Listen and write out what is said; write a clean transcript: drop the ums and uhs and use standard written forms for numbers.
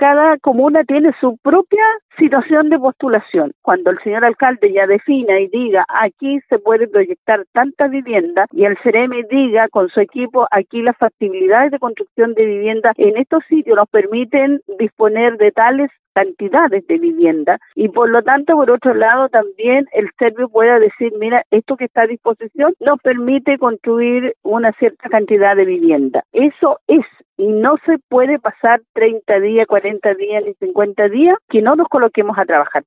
cada comuna tiene su propia situación de postulación. Cuando el señor alcalde ya defina y diga aquí se puede proyectar tanta vivienda y el CEREMI diga con su equipo aquí las factibilidades de construcción de vivienda en estos sitios nos permiten disponer de tales cantidades de vivienda y por lo tanto por otro lado también el Servio pueda decir mira esto que está a disposición nos permite construir una cierta cantidad de vivienda. Eso es y no se puede pasar 30 días, 40 días ni 50 días que no nos coloquemos a trabajar.